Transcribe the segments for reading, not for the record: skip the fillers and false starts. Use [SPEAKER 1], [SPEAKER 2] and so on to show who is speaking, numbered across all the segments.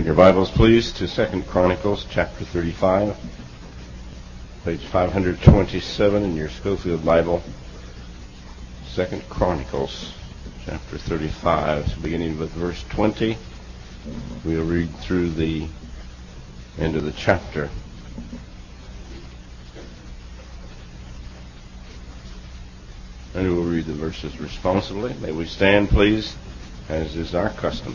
[SPEAKER 1] Open your Bibles, please, to 2 Chronicles chapter 35, page 527 in your Schofield Bible. 2 Chronicles chapter 35, beginning with verse 20. We'll read through the end of the chapter. And we will read the verses responsibly. May we stand, please, as is our custom.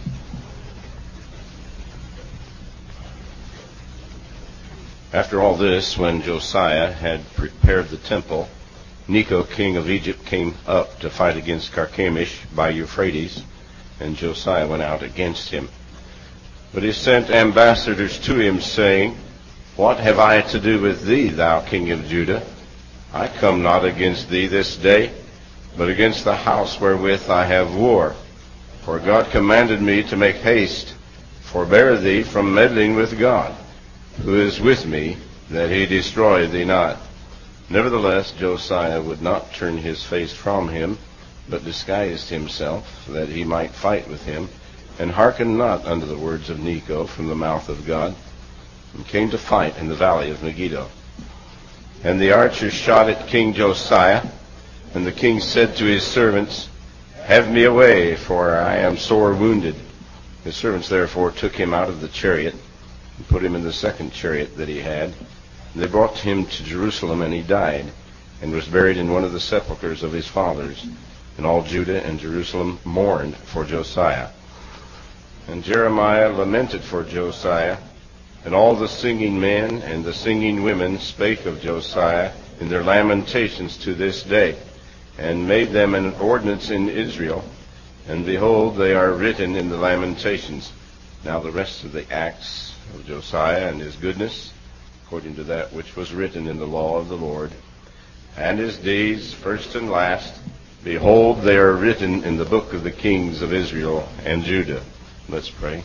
[SPEAKER 1] After all this, when Josiah had prepared the temple, Necho, king of Egypt, came up to fight against Carchemish by Euphrates, and Josiah went out against him. But he sent ambassadors to him, saying, What have I to do with thee, thou king of Judah? I come not against thee this day, but against the house wherewith I have war. For God commanded me to make haste, forbear thee from meddling with God, who is with me, that he destroy thee not. Nevertheless, Josiah would not turn his face from him, but disguised himself, that he might fight with him, and hearkened not unto the words of Necho from the mouth of God, and came to fight in the valley of Megiddo. And the archers shot at King Josiah, and the king said to his servants, Have me away, for I am sore wounded. His servants therefore took him out of the chariot, and put him in the second chariot that he had. And they brought him to Jerusalem, and he died, and was buried in one of the sepulchres of his fathers. And all Judah and Jerusalem mourned for Josiah. And Jeremiah lamented for Josiah, and all the singing men and the singing women spake of Josiah in their lamentations to this day, and made them an ordinance in Israel. And behold, they are written in the lamentations. Now the rest of the acts of Josiah and his goodness, according to that which was written in the law of the Lord, and his deeds, first and last, behold, they are written in the book of the kings of Israel and Judah. Let's pray.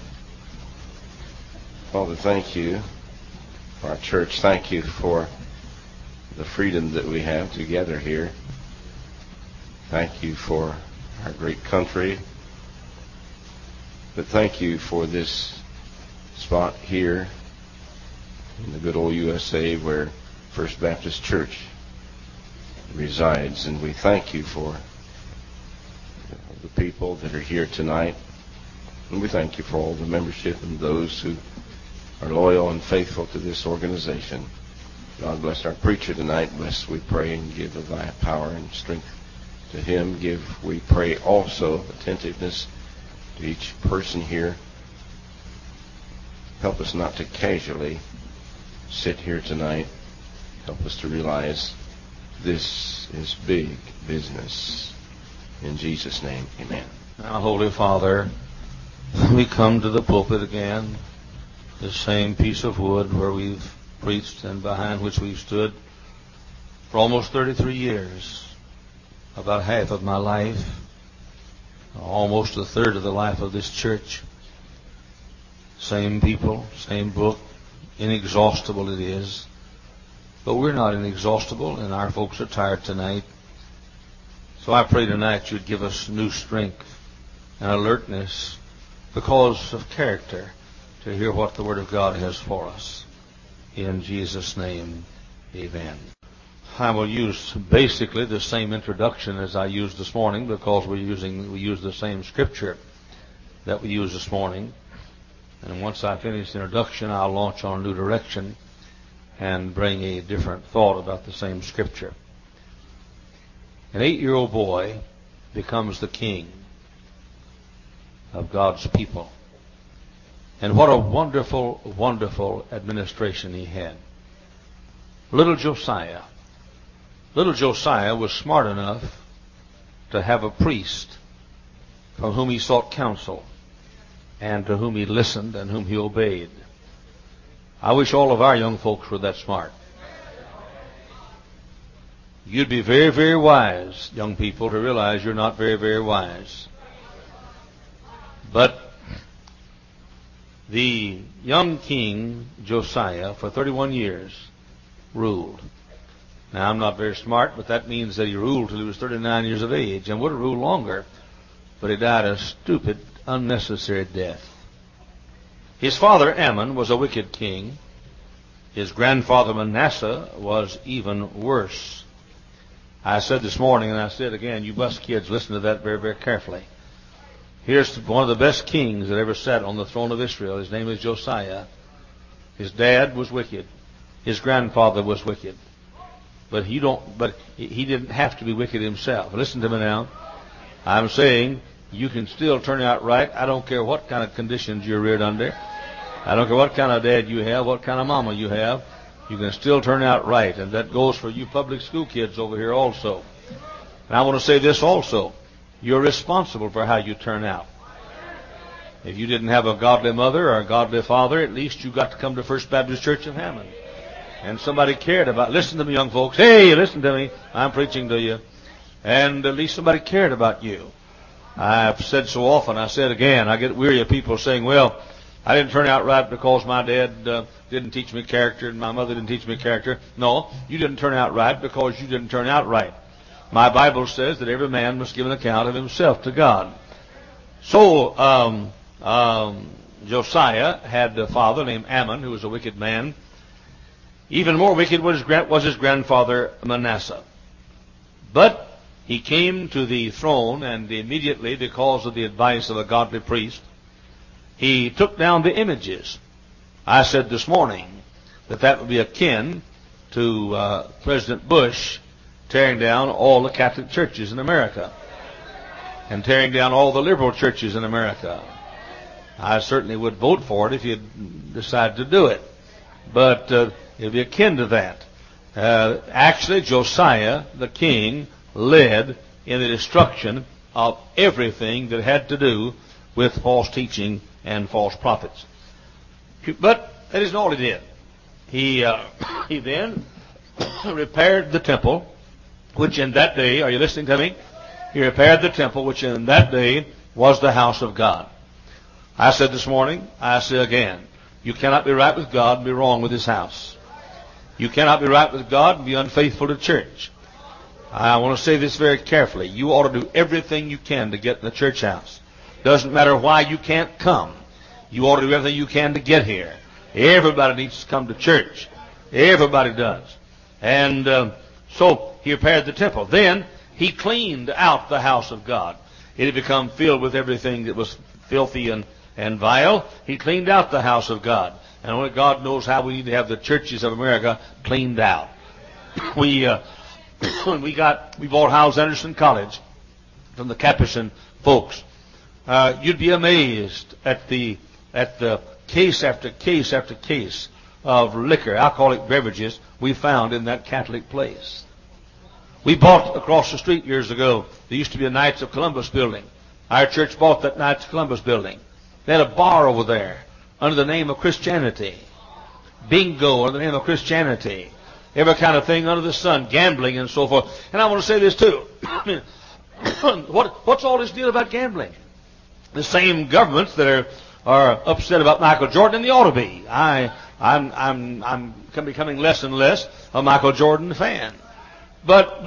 [SPEAKER 1] Father, thank you for our church. Thank you for the freedom that we have to gather here. Thank you for our great country. But thank you for this spot here in the good old USA where First Baptist Church resides. And we thank you for the people that are here tonight. And we thank you for all the membership and those who are loyal and faithful to this organization. God bless our preacher tonight. Bless, we pray, and give of thy power and strength to him. Give, we pray, also attentiveness to each person here. Help us not to casually sit here tonight. Help us to realize this is big business. In Jesus' name, amen.
[SPEAKER 2] Now, Holy Father, we come to the pulpit again, the same piece of wood where we've preached and behind which we've stood for almost 33 years, about half of my life, almost a third of the life of this church. Same people, same book, inexhaustible it is. But we're not inexhaustible, and our folks are tired tonight. So I pray tonight you'd give us new strength and alertness because of character to hear what the Word of God has for us. In Jesus' name, amen. I will use basically the same introduction as I used this morning because we use the same scripture that we used this morning. And once I finish the introduction, I'll launch on a new direction and bring a different thought about the same scripture. An 8-year-old boy becomes the king of God's people. And what a wonderful, wonderful administration he had. Little Josiah was smart enough to have a priest from whom he sought counsel, and to whom he listened and whom he obeyed. I wish all of our young folks were that smart. You'd be very, very wise, young people, to realize you're not very, very wise. But the young king, Josiah, for 31 years, ruled. Now, I'm not very smart, but that means that he ruled till he was 39 years of age, and would have ruled longer, but he died a stupid, unnecessary death. His father Ammon was a wicked king. His grandfather Manasseh was even worse. I said this morning, and I said again, you bus kids, listen to that very, very carefully. Here's one of the best kings that ever sat on the throne of Israel. His name is Josiah. His dad was wicked. His grandfather was wicked. But he didn't have to be wicked himself. Listen to me now. I'm saying you can still turn out right. I don't care what kind of conditions you're reared under. I don't care what kind of dad you have, what kind of mama you have. You can still turn out right. And that goes for you public school kids over here also. And I want to say this also. You're responsible for how you turn out. If you didn't have a godly mother or a godly father, at least you got to come to First Baptist Church of Hammond. And somebody cared about, listen to me, young folks. Hey, listen to me. I'm preaching to you. And at least somebody cared about you. I've said so often, I said again, I get weary of people saying, well, I didn't turn out right because my dad didn't teach me character and my mother didn't teach me character. No, you didn't turn out right because you didn't turn out right. My Bible says that every man must give an account of himself to God. So, Josiah had a father named Ammon, who was a wicked man. Even more wicked was his grandfather Manasseh. But he came to the throne, and immediately, because of the advice of a godly priest, he took down the images. I said this morning that would be akin to President Bush tearing down all the Catholic churches in America and tearing down all the liberal churches in America. I certainly would vote for it if you'd decide to do it. But it'd be akin to that. Actually, Josiah, the king, led in the destruction of everything that had to do with false teaching and false prophets. But that isn't all he did. He then repaired the temple, which in that day, are you listening to me? He repaired the temple, which in that day was the house of God. I said this morning, I say again, you cannot be right with God and be wrong with His house. You cannot be right with God and be unfaithful to church. I want to say this very carefully. You ought to do everything you can to get in the church house. Doesn't matter why you can't come. You ought to do everything you can to get here. Everybody needs to come to church. Everybody does. And so he repaired the temple. Then he cleaned out the house of God. It had become filled with everything that was filthy and vile. He cleaned out the house of God. And only God knows how we need to have the churches of America cleaned out. We bought Howes Anderson College from the Capuchin folks. You'd be amazed at the case after case after case of liquor, alcoholic beverages we found in that Catholic place. We bought across the street years ago. There used to be a Knights of Columbus building. Our church bought that Knights of Columbus building. They had a bar over there under the name of Christianity. Bingo under the name of Christianity. Every kind of thing under the sun, gambling and so forth. And I want to say this too. What's all this deal about gambling? The same governments that are upset about Michael Jordan, and they ought to be. I'm becoming less and less a Michael Jordan fan. But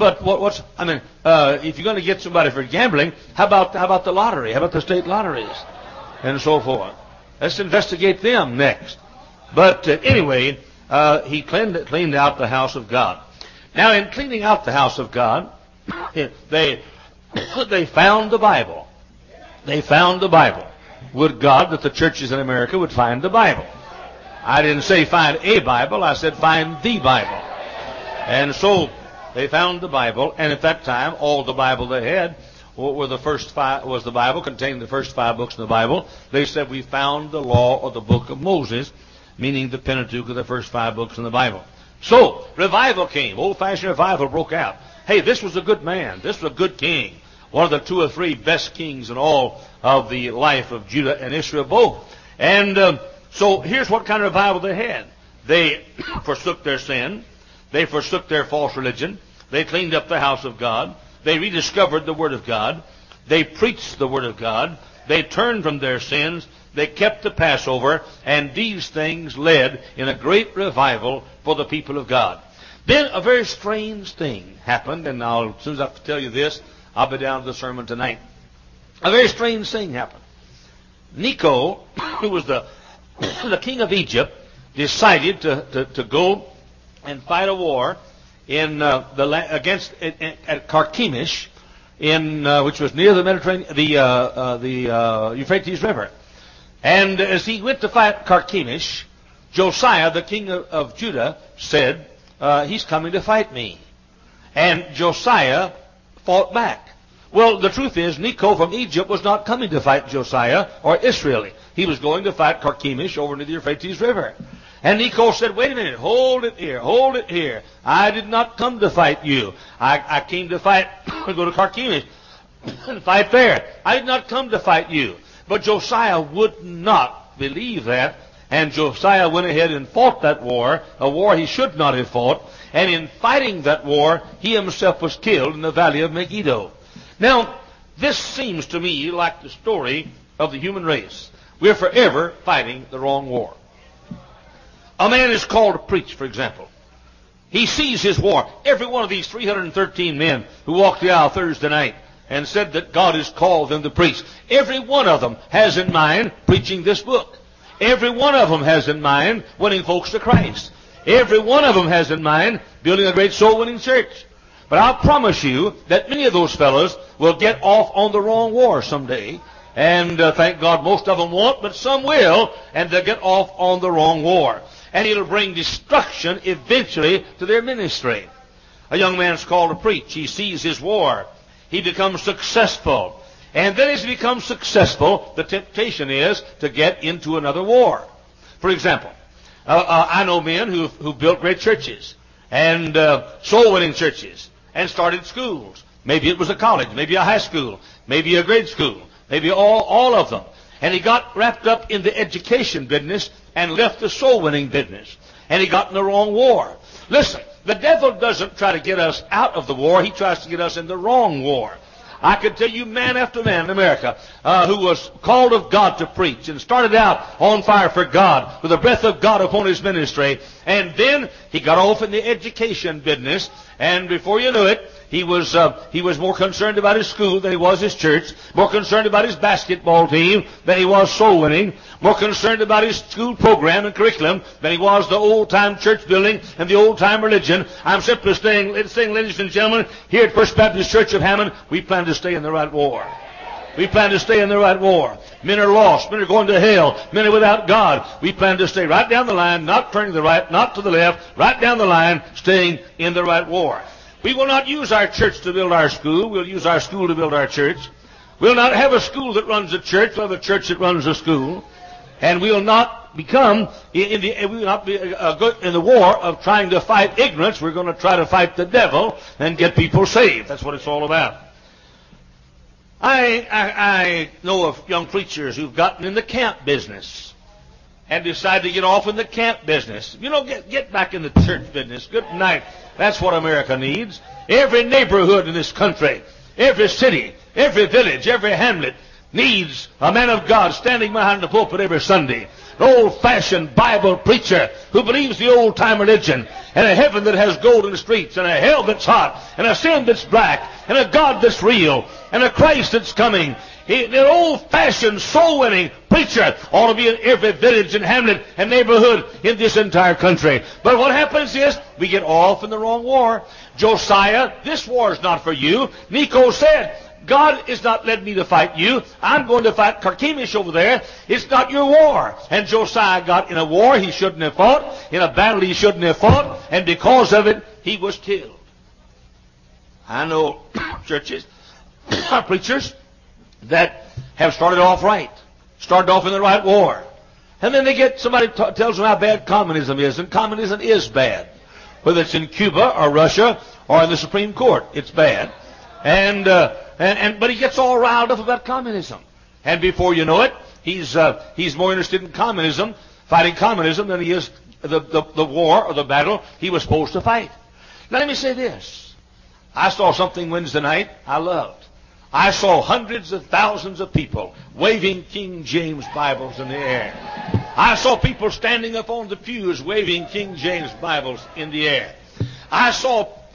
[SPEAKER 2] if you're going to get somebody for gambling, how about the lottery? How about the state lotteries and so forth? Let's investigate them next. But anyway, he cleaned out the house of God. Now, in cleaning out the house of God, they found the Bible. They found the Bible. Would God that the churches in America would find the Bible. I didn't say find a Bible. I said find the Bible. And so they found the Bible, and at that time, all the Bible they had was the Bible, containing the first 5 books in the Bible. They said we found the law of the book of Moses, meaning the Pentateuch of the first 5 books in the Bible. So, revival came. Old-fashioned revival broke out. Hey, this was a good man. This was a good king. One of the 2 or 3 best kings in all of the life of Judah and Israel both. And so here's what kind of revival they had. They forsook their sin. They forsook their false religion. They cleaned up the house of God. They rediscovered the Word of God. They preached the Word of God. They turned from their sins. They kept the Passover. And these things led in a great revival for the people of God. Then a very strange thing happened. And as soon as I tell you this, I'll be down to the sermon tonight. A very strange thing happened. Necho, who was the the king of Egypt decided to go and fight a war at Carchemish, which was near the Mediterranean, the Euphrates River. And as he went to fight Carchemish, Josiah, the king of Judah, said, he's coming to fight me. And Josiah fought back. Well, the truth is, Necho from Egypt was not coming to fight Josiah or Israel. He was going to fight Carchemish over near the Euphrates River. And Necho said, wait a minute, hold it here. I did not come to fight you. I came to fight, go to Carchemish and fight there. I did not come to fight you. But Josiah would not believe that. And Josiah went ahead and fought that war, a war he should not have fought. And in fighting that war, he himself was killed in the valley of Megiddo. Now, this seems to me like the story of the human race. We're forever fighting the wrong war. A man is called to preach, for example. He sees his war. Every one of these 313 men who walked the aisle Thursday night and said that God has called them to preach, every one of them has in mind preaching this book. Every one of them has in mind winning folks to Christ. Every one of them has in mind building a great soul-winning church. But I'll promise you that many of those fellows will get off on the wrong war someday. And thank God most of them won't, but some will, and they'll get off on the wrong war. And it'll bring destruction eventually to their ministry. A young man's called to preach. He sees his war. He becomes successful. And then as he becomes successful, the temptation is to get into another war. For example, I know men who built great churches and soul-winning churches and started schools. Maybe it was a college, maybe a high school, maybe a grade school, maybe all of them. And he got wrapped up in the education business and left the soul-winning business. And he got in the wrong war. Listen, the devil doesn't try to get us out of the war. He tries to get us in the wrong war. I could tell you man after man in America who was called of God to preach and started out on fire for God with the breath of God upon his ministry. And then he got off in the education business. And before you knew it, he was more concerned about his school than he was his church, more concerned about his basketball team than he was soul winning, more concerned about his school program and curriculum than he was the old-time church building and the old-time religion. I'm simply saying, ladies and gentlemen, here at First Baptist Church of Hammond, we plan to stay in the right war. We plan to stay in the right war. Men are lost. Men are going to hell. Men are without God. We plan to stay right down the line, not turning to the right, not to the left, right down the line, staying in the right war. We will not use our church to build our school. We'll use our school to build our church. We'll not have a school that runs a church. We'll have a church that runs a school. And we will not become, we will not be in the war of trying to fight ignorance. We're going to try to fight the devil and get people saved. That's what it's all about. I know of young preachers who've gotten in the camp business and decided to get off in the camp business. You know, get back in the church business. Good night. That's what America needs. Every neighborhood in this country, every city, every village, every hamlet needs a man of God standing behind the pulpit every Sunday. An old-fashioned Bible preacher who believes the old-time religion and a heaven that has gold in the streets and a hell that's hot and a sin that's black and a God that's real and a Christ that's coming. An old-fashioned, soul-winning preacher ought to be in every village and hamlet and neighborhood in this entire country. But what happens is we get off in the wrong war. Josiah, this war is not for you. Necho said, God has not led me to fight you. I'm going to fight Carchemish over there. It's not your war. And Josiah got in a war he shouldn't have fought, in a battle he shouldn't have fought, and because of it, he was killed. I know churches, preachers, that have started off right, started off in the right war. And then they get, somebody tells them how bad communism is, and communism is bad. Whether it's in Cuba or Russia or in the Supreme Court, it's bad. But he gets all riled up about communism. And before you know it, he's more interested in communism, fighting communism, than he is the war or the battle he was supposed to fight. Now let me say this. I saw something Wednesday night I loved. I saw hundreds of thousands of people waving King James Bibles in the air. I saw people standing up on the pews waving King James Bibles in the air. I saw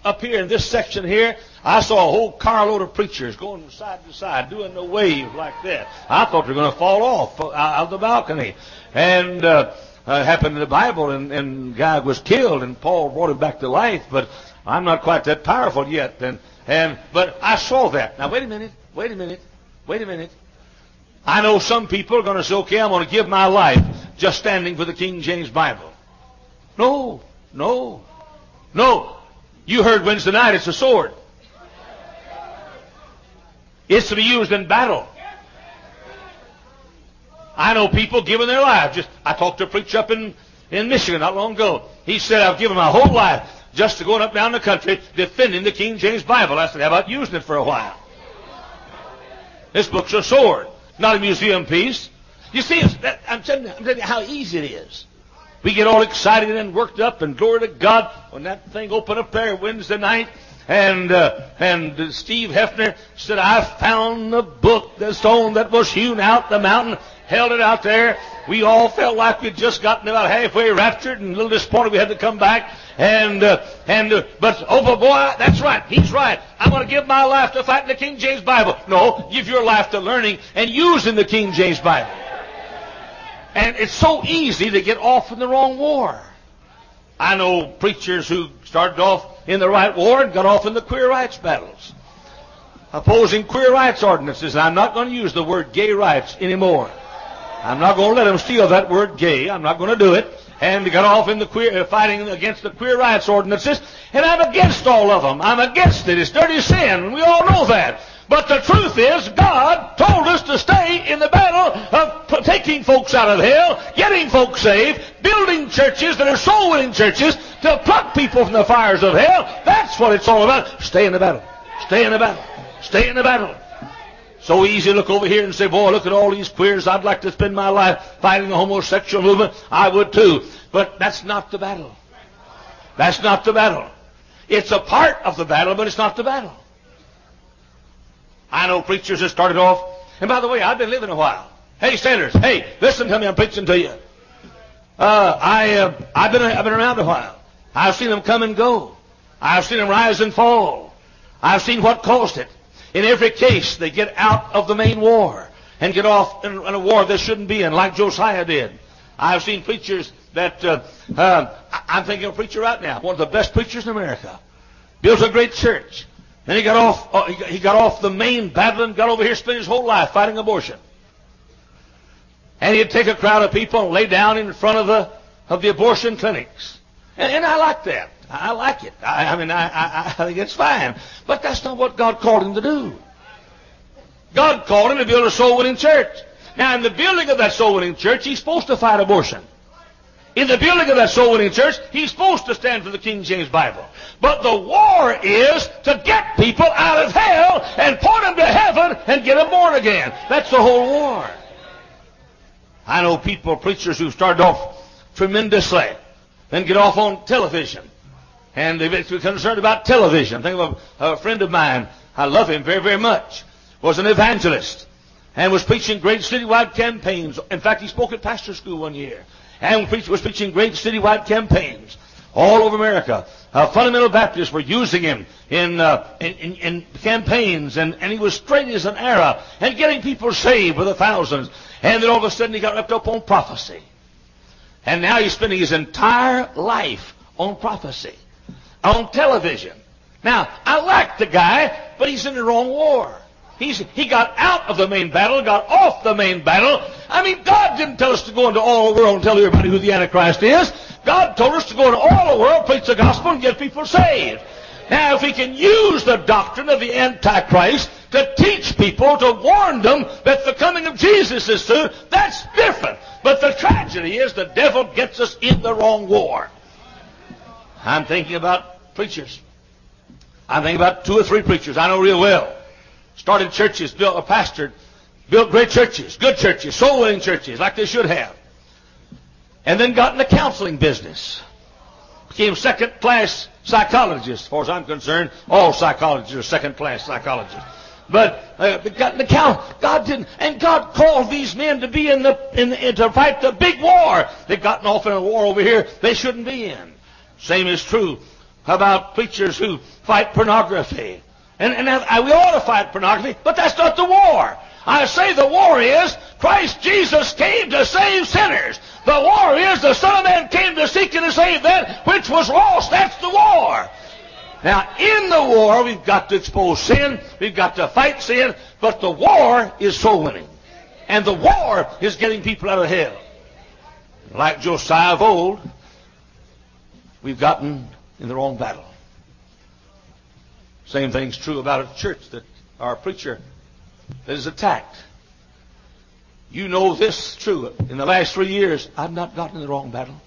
[SPEAKER 2] up here in this section here, I saw a whole carload of preachers going from side to side, doing the wave like that. I thought they were going to fall off out of the balcony. And happened in the Bible, and guy was killed, and Paul brought him back to life. But I'm not quite that powerful yet. But I saw that. Now wait a minute. I know some people are going to say, okay, I'm going to give my life just standing for the King James Bible. No. You heard Wednesday night, it's a sword. It's to be used in battle. I know people giving their lives. I talked to a preacher up in Michigan not long ago. He said, I've given my whole life just to going up down the country defending the King James Bible. I said, how about using it for a while? This book's a sword, not a museum piece. You see, I'm telling you how easy it is. We get all excited and worked up, and glory to God when that thing opened up there Wednesday night. And Steve Hefner said, I found the book, the stone that was hewn out the mountain, held it out there. We all felt like we'd just gotten about halfway raptured and a little disappointed we had to come back. But boy, that's right. He's right. I'm going to give my life to fighting the King James Bible. No, give your life to learning and using the King James Bible. And it's so easy to get off in the wrong war. I know preachers who started off in the right war and got off in the queer rights battles, opposing queer rights ordinances. I'm not going to use the word gay rights anymore. I'm not going to let them steal that word gay. I'm not going to do it. And got off in the fighting against the queer rights ordinances. And I'm against all of them. I'm against it. It's dirty sin. And we all know that. But the truth is, God told us to stay in the battle of taking folks out of hell, getting folks saved, building churches that are soul-winning churches to pluck people from the fires of hell. That's what it's all about. Stay in the battle. Stay in the battle. Stay in the battle. So easy to look over here and say, boy, look at all these queers. I'd like to spend my life fighting the homosexual movement. I would too. But that's not the battle. That's not the battle. It's a part of the battle, but it's not the battle. I know preachers that started off, and by the way, I've been living a while. Hey, sailors, hey, listen to me, I'm preaching to you. I've been around a while. I've seen them come and go. I've seen them rise and fall. I've seen what caused it. In every case, they get out of the main war and get off in a war they shouldn't be in, like Josiah did. I've seen preachers that, I'm thinking of a preacher right now, one of the best preachers in America. Built a great church. Then he got off the main battle and got over here, spent his whole life fighting abortion. And he'd take a crowd of people and lay down in front of the abortion clinics. And I like that. I like it. I think it's fine. But that's not what God called him to do. God called him to build a soul-winning church. Now, in the building of that soul-winning church, he's supposed to fight abortion. In the building of that soul-winning church, he's supposed to stand for the King James Bible. But the war is to get people out of hell and point them to heaven and get them born again. That's the whole war. I know preachers who started off tremendously, then get off on television. And they become concerned about television. Think of a friend of mine, I love him very, very much, was an evangelist and was preaching great citywide campaigns. In fact, he spoke at pastor school one year and was preaching great citywide campaigns all over America. Fundamental Baptists were using him in campaigns, and he was straight as an arrow and getting people saved by the thousands. And then all of a sudden he got wrapped up on prophecy. And now he's spending his entire life on prophecy, on television. Now, I like the guy, but he's in the wrong war. He got out of the main battle, got off the main battle. I mean, God didn't tell us to go into all the world and tell everybody who the Antichrist is. God told us to go into all the world, preach the gospel, and get people saved. Now, if we can use the doctrine of the Antichrist to teach people, to warn them that the coming of Jesus is soon, that's different. But the tragedy is the devil gets us in the wrong war. I'm thinking about preachers. I'm thinking about 2 or 3 preachers I know real well. Started churches, pastored, built great churches, good churches, soul-winning churches, like they should have. And then got in the counseling business. Became second-class psychologists, as far as I'm concerned. All psychologists are second-class psychologists. But got in the God didn't, and God called these men to be to fight the big war. They've gotten off in a war over here they shouldn't be in. Same is true about preachers who fight pornography. And we ought to fight pornography, but that's not the war. I say the war is Christ Jesus came to save sinners. The war is the Son of Man came to seek and to save that which was lost. That's the war. Now, in the war, we've got to expose sin. We've got to fight sin. But the war is soul winning. And the war is getting people out of hell. Like Josiah of old, we've gotten in the wrong battle. Same thing's true about a church that our preacher that is attacked. You know this is true. In the last 3 years, I've not gotten in the wrong battle.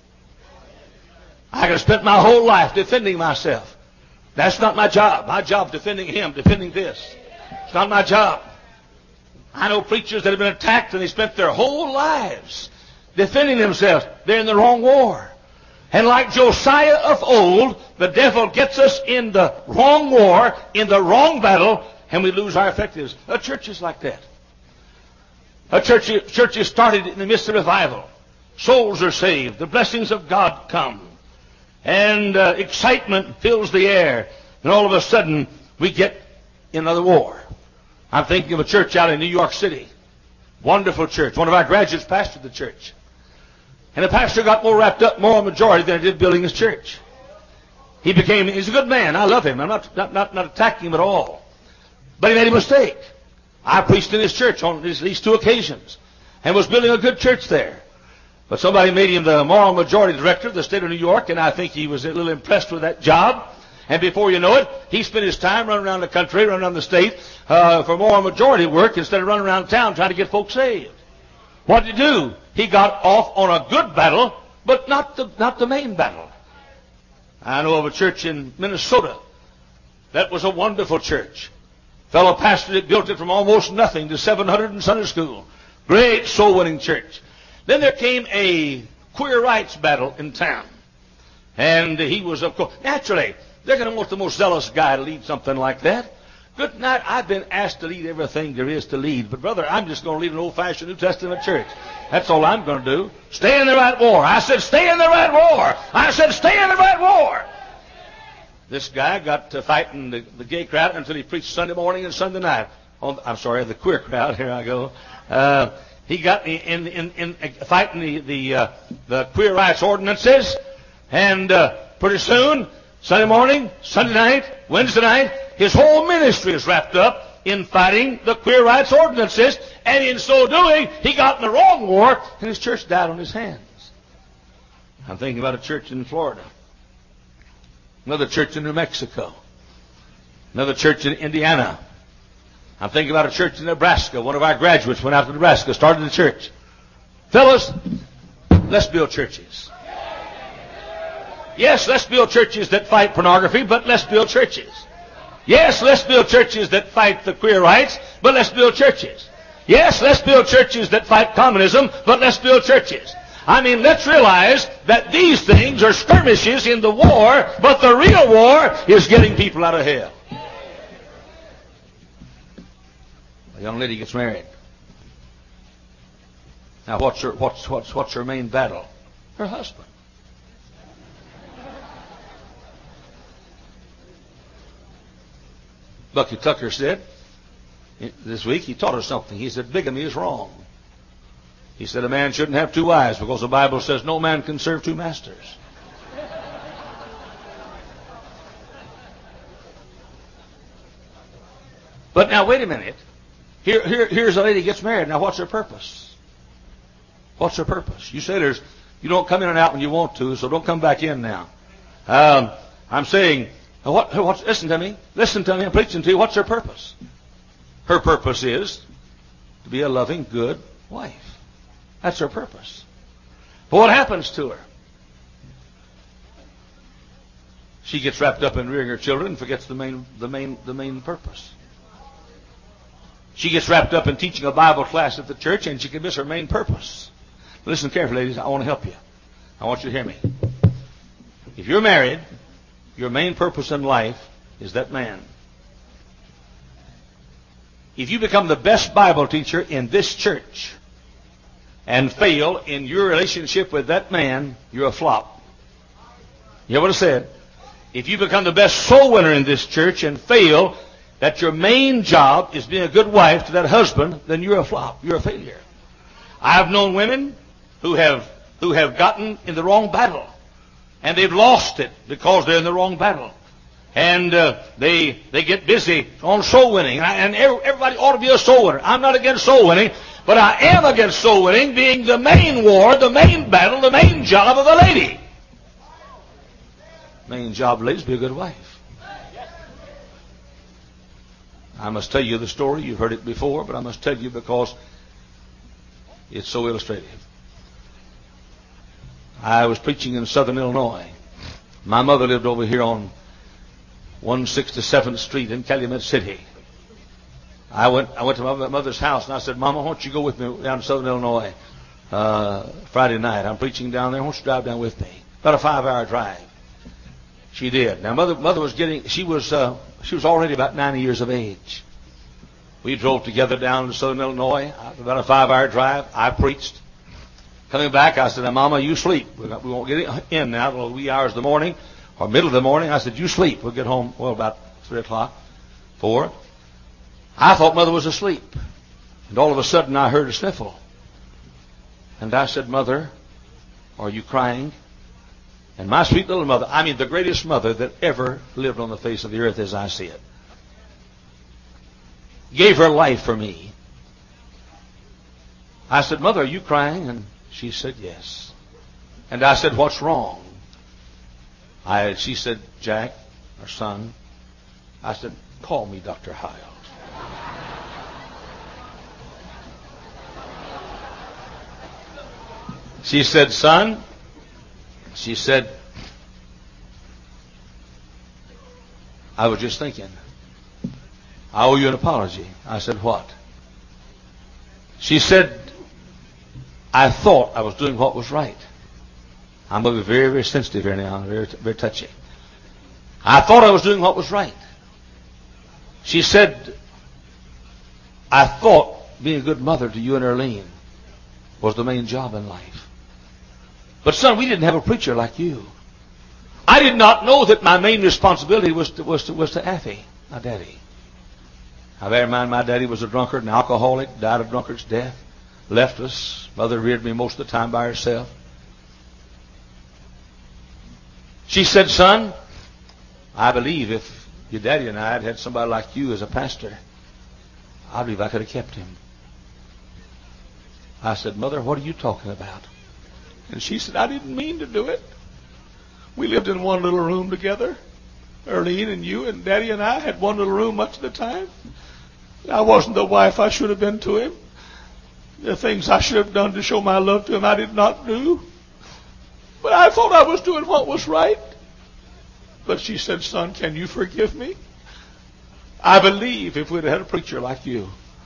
[SPEAKER 2] I could have spent my whole life defending myself. That's not my job. My job is defending him, defending this. It's not my job. I know preachers that have been attacked and they spent their whole lives defending themselves. They're in the wrong war. And like Josiah of old, the devil gets us in the wrong war, in the wrong battle, and we lose our effectiveness. A church is like that. A church is started in the midst of revival. Souls are saved. The blessings of God come. And excitement fills the air. And all of a sudden, we get in another war. I'm thinking of a church out in New York City. Wonderful church. One of our graduates pastored the church. And the pastor got more wrapped up, more majority than he did building his church. He's a good man. I love him. I'm not attacking him at all. But he made a mistake. I preached in his church on these 2 occasions and was building a good church there. But somebody made him the moral majority director of the state of New York, and I think he was a little impressed with that job. And before you know it, he spent his time running around the country, running around the state for moral majority work instead of running around town trying to get folks saved. What did he do? He got off on a good battle, but not the main battle. I know of a church in Minnesota that was a wonderful church. Fellow pastor that built it from almost nothing to 700 in Sunday school. Great soul-winning church. Then there came a queer rights battle in town. And he was, of course, naturally, they're going to want the most zealous guy to lead something like that. Good night. I've been asked to lead everything there is to lead. But, brother, I'm just going to lead an old-fashioned New Testament church. That's all I'm going to do. Stay in the right war. I said, stay in the right war. I said, stay in the right war. This guy got to fighting the gay crowd until he preached Sunday morning and Sunday night. The queer crowd. Here I go. He got in fighting the queer rights ordinances, and pretty soon, Sunday morning, Sunday night, Wednesday night, his whole ministry is wrapped up in fighting the queer rights ordinances, and in so doing, he got in the wrong war, and his church died on his hands. I'm thinking about a church in Florida. Another church in New Mexico. Another church in Indiana. I'm thinking about a church in Nebraska. One of our graduates went out to Nebraska, started a church. Fellas, let's build churches. Yes, let's build churches that fight pornography, but let's build churches. Yes, let's build churches that fight the queer rights, but let's build churches. Yes, let's build churches that fight communism, but let's build churches. I mean, let's realize that these things are skirmishes in the war, but the real war is getting people out of hell. A young lady gets married. Now, what's her main battle? Her husband. Bucky Tucker said this week, he taught us something. He said, bigamy is wrong. He said, a man shouldn't have 2 wives because the Bible says no man can serve 2 masters. But now, wait a minute. Here's a lady gets married. Now, what's her purpose? What's her purpose? You say you don't come in and out when you want to, so don't come back in now. I'm saying, listen to me. Listen to me. I'm preaching to you. What's her purpose? Her purpose is to be a loving, good wife. That's her purpose. But what happens to her? She gets wrapped up in rearing her children and forgets the main purpose. She gets wrapped up in teaching a Bible class at the church, and she can miss her main purpose. Listen carefully, ladies. I want to help you. I want you to hear me. If you're married, your main purpose in life is that man. If you become the best Bible teacher in this church and fail in your relationship with that man, you're a flop. You hear what I said? if you become the best soul winner in this church and fail that your main job is being a good wife to that husband, then you're a flop. You're a failure. I've known women who have gotten in the wrong battle, and they've lost it because they're in the wrong battle. And they get busy on soul winning. And everybody ought to be a soul winner. I'm not against soul winning, but I am against soul winning being the main war, the main battle, the main job of a lady. Main job of a lady is to be a good wife. I must tell you the story. You've heard it before, but I must tell you because it's so illustrative. I was preaching in southern Illinois. My mother lived over here on 167th Street in Calumet City. I went to my mother's house and I said, Mama, why don't you go with me down to southern Illinois Friday night? I'm preaching down there. Why don't you drive down with me? About a 5-hour drive. She did. Now, mother was she was already about 90 years of age. We drove together down to southern Illinois, about a 5-hour drive. I preached. Coming back, I said, now, Mama, you sleep. We won't get in now till the wee hours of the morning or middle of the morning. I said, you sleep. We'll get home, about 3 o'clock, 4. I thought Mother was asleep. And all of a sudden, I heard a sniffle. And I said, Mother, are you crying? And my sweet little mother, I mean the greatest mother that ever lived on the face of the earth as I see it, gave her life for me. I said, Mother, are you crying? And she said, yes. And I said, what's wrong? She said, Jack, our son. I said, call me Dr. Hiles. She said, son, she said, I was just thinking, I owe you an apology. I said, what? She said, I thought I was doing what was right. I'm going to be very, very sensitive here now, very, very touchy. I thought I was doing what was right. She said, I thought being a good mother to you and Erlene was the main job in life. But son, we didn't have a preacher like you. I did not know that my main responsibility was to Affie, my daddy. Now bear in mind, my daddy was a drunkard, an alcoholic, died a drunkard's death, left us. Mother reared me most of the time by herself. She said, son, I believe if your daddy and I had had somebody like you as a pastor, I believe I could have kept him. I said, Mother, what are you talking about? And she said, I didn't mean to do it. We lived in one little room together. Erlene and you and Daddy and I had one little room much of the time. I wasn't the wife I should have been to him. The things I should have done to show my love to him, I did not do. But I thought I was doing what was right. But she said, son, can you forgive me? I believe if we'd had a preacher like you,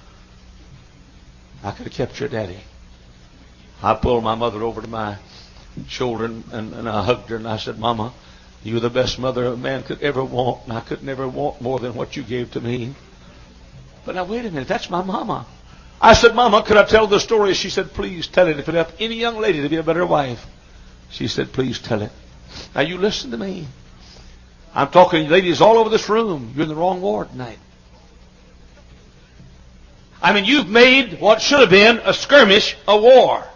[SPEAKER 2] I could have kept your daddy. I pulled my mother over to my shoulder and I hugged her and I said, Mama, you were the best mother a man could ever want, and I could never want more than what you gave to me. But now wait a minute, that's my mama. I said, Mama, could I tell the story? She said, please tell it. If it helped any young lady to be a better wife. She said, please tell it. Now you listen to me. I'm talking to ladies all over this room. You're in the wrong ward tonight. I mean, you've made what should have been a skirmish a war.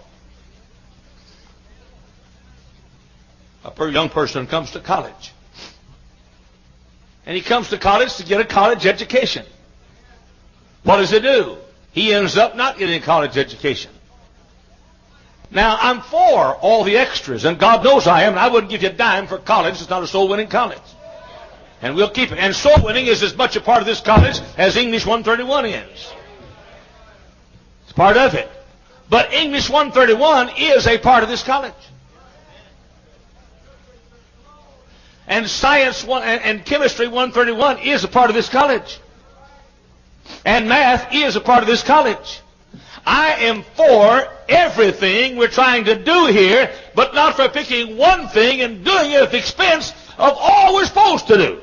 [SPEAKER 2] A young person comes to college. And he comes to college to get a college education. What does he do? He ends up not getting a college education. Now, I'm for all the extras, and God knows I am, and I wouldn't give you a dime for college. It's not a soul-winning college. And we'll keep it. And soul-winning is as much a part of this college as English 131 is. It's part of it. But English 131 is a part of this college. And science and chemistry 131 is a part of this college. And math is a part of this college. I am for everything we're trying to do here, but not for picking one thing and doing it at the expense of all we're supposed to do.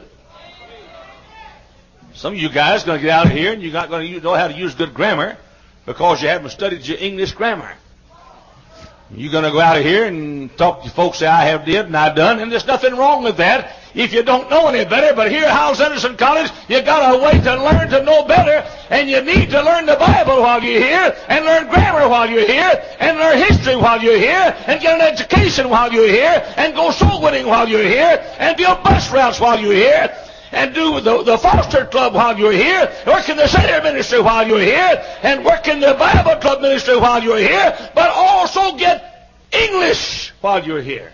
[SPEAKER 2] Some of you guys are going to get out of here and you're not going to know how to use good grammar because you haven't studied your English grammar. You're going to go out of here and talk to folks, say, I have did and I done, and there's nothing wrong with that if you don't know any better. But here at Howells Anderson College, you got a way to learn to know better, and you need to learn the Bible while you're here, and learn grammar while you're here, and learn history while you're here, and get an education while you're here, and go soul winning while you're here, and build bus routes while you're here, and do the foster club while you're here, work in the senior ministry while you're here, and work in the Bible club ministry while you're here, but also get English while you're here.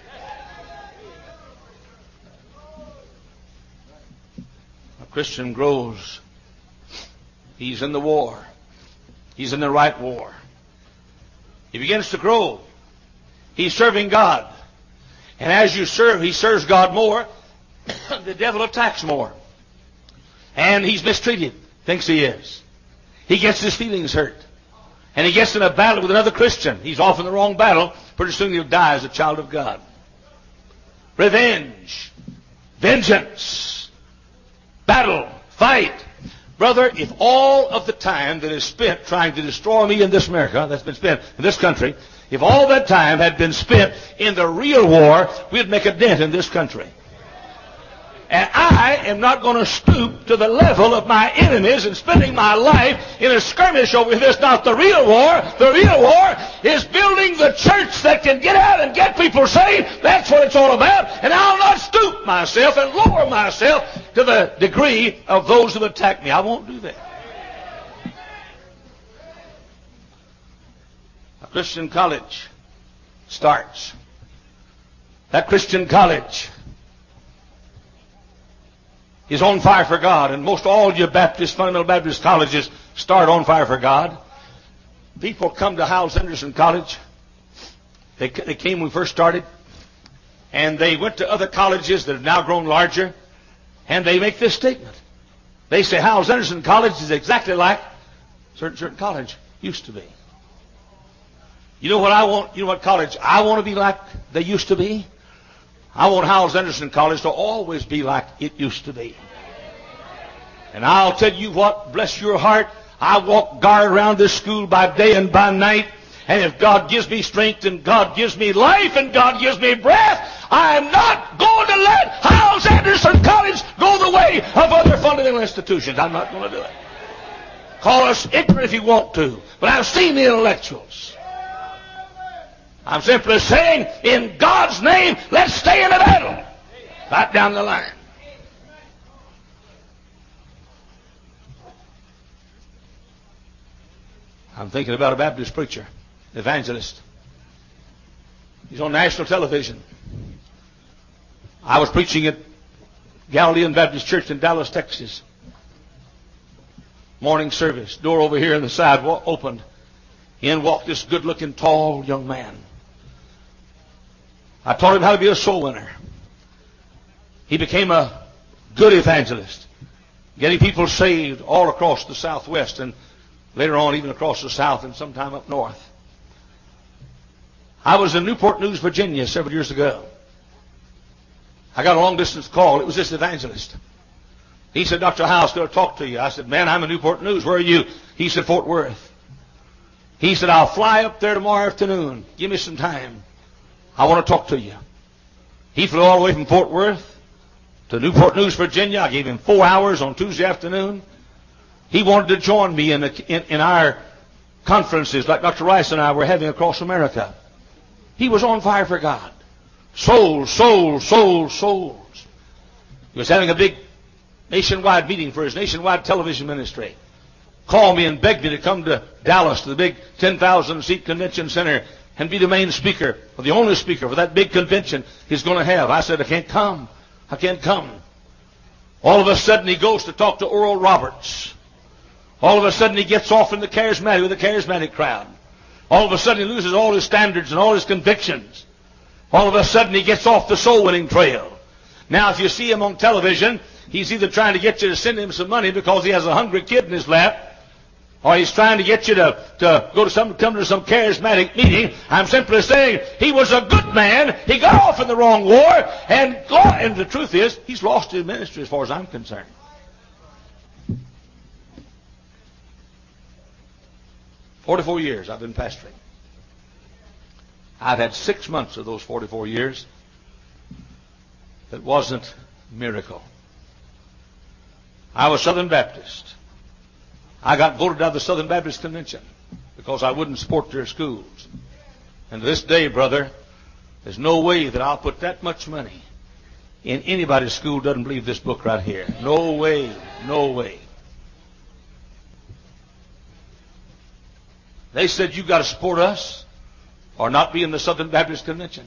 [SPEAKER 2] A Christian grows. He's in the war. He's in the right war. He begins to grow. He's serving God. And as you serve, he serves God more. The devil attacks more. And he's mistreated. Thinks he is. He gets his feelings hurt. And he gets in a battle with another Christian. He's off in the wrong battle. Pretty soon he'll die as a child of God. Revenge. Vengeance. Battle. Fight. Brother, if all of the time that is spent trying to destroy me in this America, that's been spent in this country, if all that time had been spent in the real war, we'd make a dent in this country. And I am not going to stoop to the level of my enemies and spending my life in a skirmish over this. Not the real war. The real war is building the church that can get out and get people saved. That's what it's all about. And I'll not stoop myself and lower myself to the degree of those who attack me. I won't do that. A Christian college starts. That Christian college is on fire for God. And most all your Baptist, fundamental Baptist colleges start on fire for God. People come to Howells Anderson College. They came when we first started. And they went to other colleges that have now grown larger. And they make this statement. They say Howells Anderson College is exactly like certain college used to be. You know what I want? You know what college I want to be like they used to be? I want Howells Anderson College to always be like it used to be. And I'll tell you what, bless your heart, I walk guard around this school by day and by night, and if God gives me strength and God gives me life and God gives me breath, I'm not going to let Howells Anderson College go the way of other fundamental institutions. I'm not going to do it. Call us ignorant if you want to, but I've seen the intellectuals. I'm simply saying, in God's name, let's stay in the battle. Right down the line. I'm thinking about a Baptist preacher, evangelist. He's on national television. I was preaching at Galilean Baptist Church in Dallas, Texas. Morning service. Door over here on the side opened. In walked this good-looking, tall young man. I taught him how to be a soul winner. He became a good evangelist, getting people saved all across the Southwest and later on even across the South and sometime up north. I was in Newport News, Virginia several years ago. I got a long-distance call. It was this evangelist. He said, Dr. House, can I talk to you? I said, man, I'm in Newport News. Where are you? He said, Fort Worth. He said, I'll fly up there tomorrow afternoon. Give me some time. I want to talk to you. He flew all the way from Fort Worth to Newport News, Virginia. I gave him 4 hours on Tuesday afternoon. He wanted to join me in our conferences like Dr. Rice and I were having across America. He was on fire for God. Souls, souls, souls, souls. He was having a big nationwide meeting for his nationwide television ministry. Called me and begged me to come to Dallas to the big 10,000-seat convention center and be the main speaker, or the only speaker for that big convention he's going to have. I said, I can't come. I can't come. All of a sudden he goes to talk to Oral Roberts. All of a sudden he gets off in the charismatic with the charismatic crowd. All of a sudden he loses all his standards and all his convictions. All of a sudden he gets off the soul-winning trail. Now if you see him on television, he's either trying to get you to send him some money because he has a hungry kid in his lap, or he's trying to get you to come to some charismatic meeting. I'm simply saying he was a good man. He got off in the wrong war, and the truth is, he's lost his ministry as far as I'm concerned. "44 years I've been pastoring. I've had 6 months of those 44 years that wasn't miracle. I was Southern Baptist. I got voted out of the Southern Baptist Convention because I wouldn't support their schools. And to this day, brother, there's no way that I'll put that much money in anybody's school who doesn't believe this book right here. No way. No way. They said, you've got to support us or not be in the Southern Baptist Convention.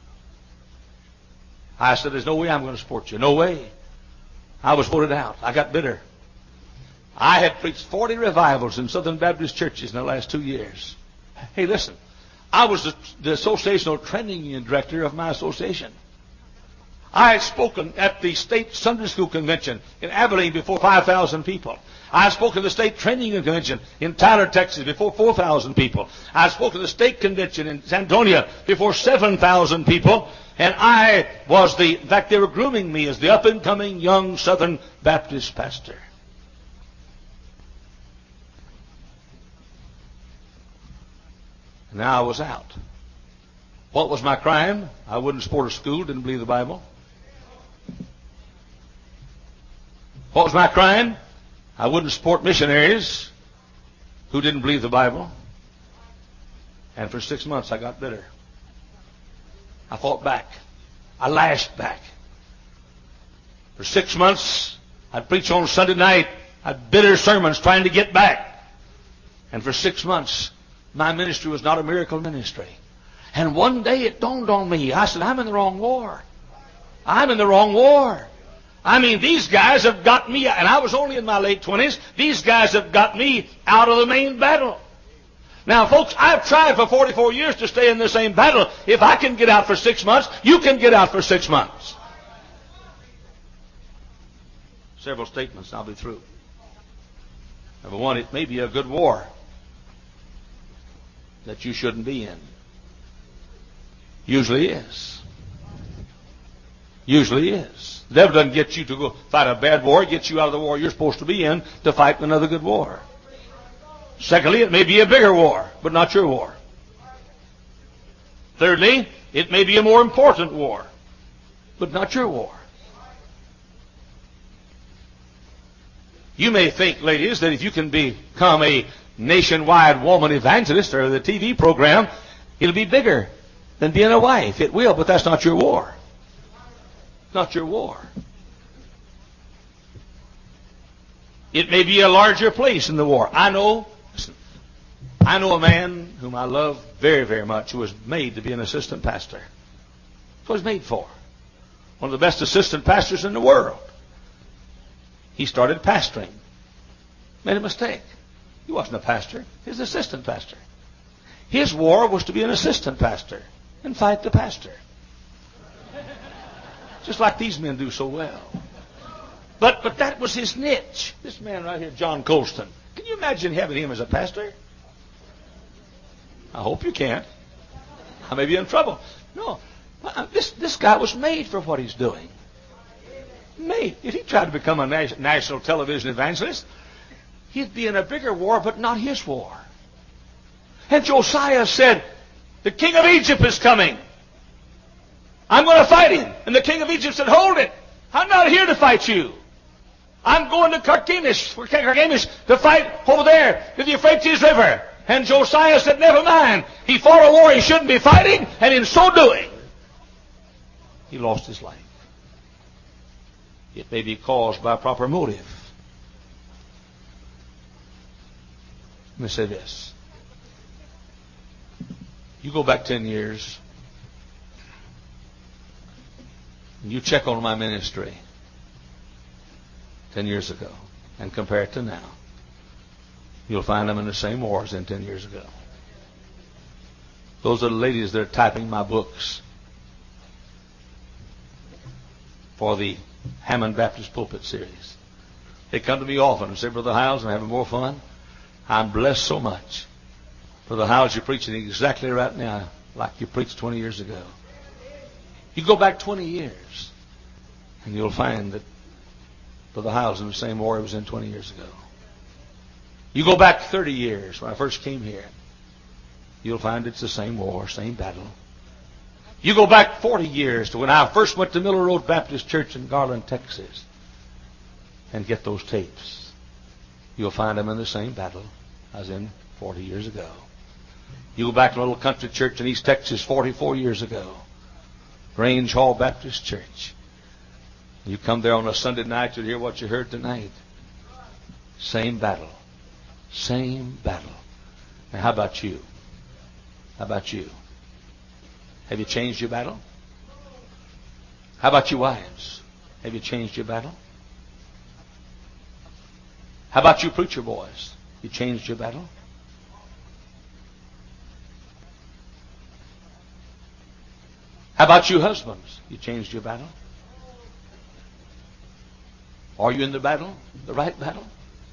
[SPEAKER 2] I said, there's no way I'm going to support you. No way. I was voted out. I got bitter. I had preached 40 revivals in Southern Baptist churches in the last 2 years. Hey, listen. I was the associational training union director of my association. I had spoken at the state Sunday school convention in Abilene before 5,000 people. I had spoken at the state training union convention in Tyler, Texas before 4,000 people. I had spoken at the state convention in San Antonio before 7,000 people. And I was in fact, they were grooming me as the up-and-coming young Southern Baptist pastor. Now I was out. What was my crime? I wouldn't support a school, didn't believe the Bible. What was my crime? I wouldn't support missionaries who didn't believe the Bible. And for 6 months I got bitter. I fought back. I lashed back. For 6 months I'd preach on Sunday night. I'd bitter sermons trying to get back. And for 6 months my ministry was not a miracle ministry. And one day it dawned on me. I said, I'm in the wrong war. I'm in the wrong war. I mean, these guys have got me, and I was only in my late 20s, these guys have got me out of the main battle. Now, folks, I've tried for 44 years to stay in the same battle. If I can get out for 6 months, you can get out for 6 months. Several statements, and I'll be through. Number one, it may be a good war that you shouldn't be in. Usually is. Usually is. The devil doesn't get you to go fight a bad war. It gets you out of the war you're supposed to be in to fight another good war. Secondly, it may be a bigger war, but not your war. Thirdly, it may be a more important war, but not your war. You may think, ladies, that if you can become a nationwide woman evangelist or the TV program, it'll be bigger than being a wife. It will, but that's not your war. Not your war. It may be a larger place in the war. I know a man whom I love very, very much who was made to be an assistant pastor. That's what he was made for. One of the best assistant pastors in the world. He started pastoring. Made a mistake. He wasn't a pastor. He was an assistant pastor. His war was to be an assistant pastor and fight the pastor. Just like these men do so well. But that was his niche. This man right here, John Colston. Can you imagine having him as a pastor? I hope you can't. I may be in trouble. No. This guy was made for what he's doing. Made. If he tried to become a national television evangelist, he'd be in a bigger war, but not his war. And Josiah said, the king of Egypt is coming. I'm going to fight him. And the king of Egypt said, hold it. I'm not here to fight you. I'm going to Carchemish to fight over there in the Euphrates River. And Josiah said, never mind. He fought a war he shouldn't be fighting, and in so doing, he lost his life. It may be caused by a proper motive. Let me say this. You go back 10 years, and you check on my ministry 10 years ago and compare it to now, you'll find I'm in the same wars in 10 years ago. Those are the ladies that are typing my books for the Hammond Baptist Pulpit series. They come to me often and say, Brother Howes, I'm having more fun. I'm blessed so much. Brother Howes, you're preaching exactly right now like you preached 20 years ago. You go back 20 years and you'll find that Brother Howes in the same war he was in 20 years ago. You go back 30 years when I first came here, you'll find it's the same war, same battle, You go back 40 years to when I first went to Miller Road Baptist Church in Garland, Texas, and get those tapes. You'll find them in the same battle as in 40 years ago. You go back to a little country church in East Texas 44 years ago, Grange Hall Baptist Church. You come there on a Sunday night, you'll hear what you heard tonight. Same battle. Same battle. Now, how about you? How about you? Have you changed your battle? How about you wives? Have you changed your battle? How about you preacher boys? You changed your battle? How about you husbands? You changed your battle? Are you in the battle? The right battle?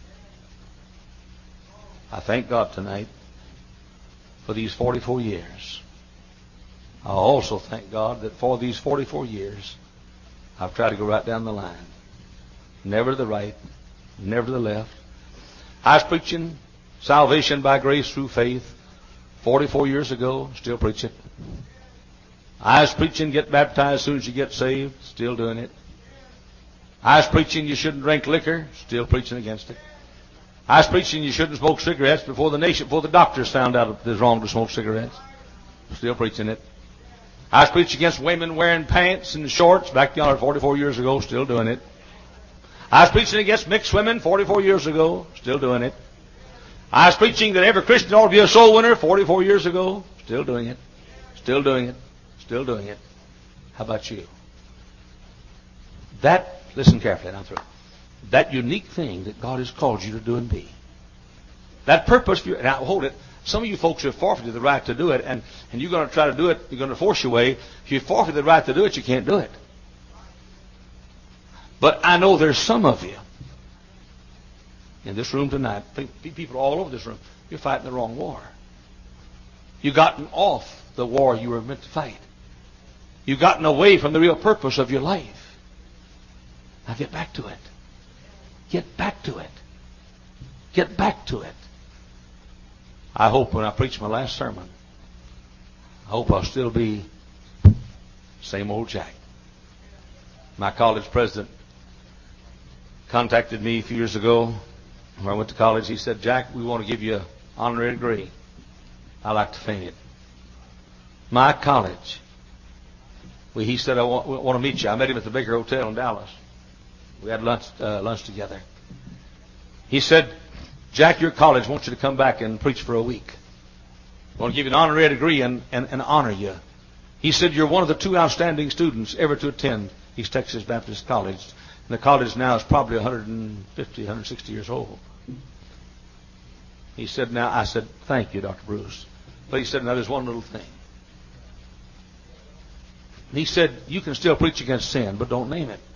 [SPEAKER 2] I thank God tonight for these 44 years. I also thank God that for these 44 years, I've tried to go right down the line. Never to the right, never to the left. I was preaching salvation by grace through faith 44 years ago, still preach it. I was preaching get baptized as soon as you get saved, still doing it. I was preaching you shouldn't drink liquor, still preaching against it. I was preaching you shouldn't smoke cigarettes before the doctors found out it was wrong to smoke cigarettes, still preaching it. I was preaching against women wearing pants and shorts back yonder 44 years ago, still doing it. I was preaching against mixed women 44 years ago, still doing it. I was preaching that every Christian ought to be a soul winner 44 years ago, still doing it. Still doing it. Still doing it. How about you? Listen carefully, and I'm through. That unique thing that God has called you to do and be. That purpose, now hold it. Some of you folks have forfeited the right to do it, and you're going to try to do it, you're going to force your way. If you forfeit the right to do it, you can't do it. But I know there's some of you in this room tonight, people all over this room, you're fighting the wrong war. You've gotten off the war you were meant to fight. You've gotten away from the real purpose of your life. Now get back to it. Get back to it. Get back to it. I hope when I preach my last sermon, I hope I'll still be same old Jack. My college president contacted me a few years ago when I went to college. He said, Jack, we want to give you an honorary degree. I like to faint it. My college. He said, I want to meet you. I met him at the Baker Hotel in Dallas. We had lunch together. He said, Jack, your college wants you to come back and preach for a week. I want to give you an honorary degree and honor you. He said, you're one of the 2 outstanding students ever to attend East Texas Baptist College. And the college now is probably 150, 160 years old. He said, now, I said, thank you, Dr. Bruce. But he said, now there's one little thing. He said, you can still preach against sin, but don't name it.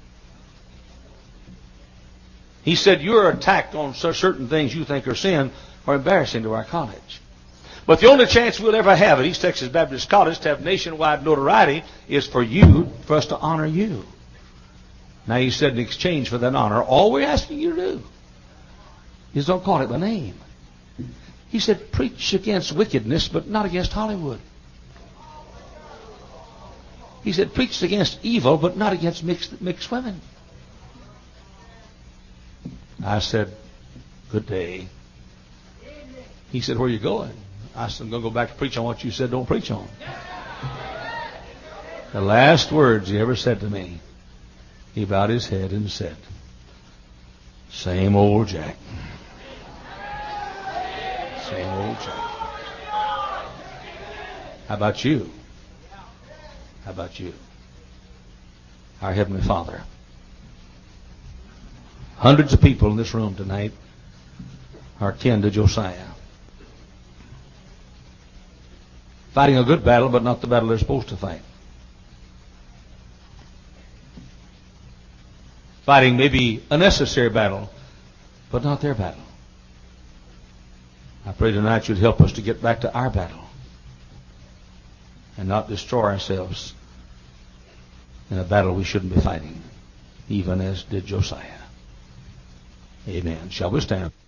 [SPEAKER 2] He said, your attack on certain things you think are sin are embarrassing to our college. But the only chance we'll ever have at East Texas Baptist College to have nationwide notoriety is for us to honor you. Now he said, in exchange for that honor, all we're asking you to do is don't call it by name. He said, preach against wickedness, but not against Hollywood. He said, preach against evil, but not against mixed women. I said, good day. He said, where are you going? I said, I'm going to go back to preach on what you said don't preach on. The last words he ever said to me, he bowed his head and said, same old Jack. Same old Jack. How about you? How about you? Our Heavenly Father. Hundreds of people in this room tonight are kin to Josiah. Fighting a good battle, but not the battle they're supposed to fight. Fighting maybe a necessary battle, but not their battle. I pray tonight you'd help us to get back to our battle and not destroy ourselves in a battle we shouldn't be fighting, even as did Josiah. Amen. Shall we stand?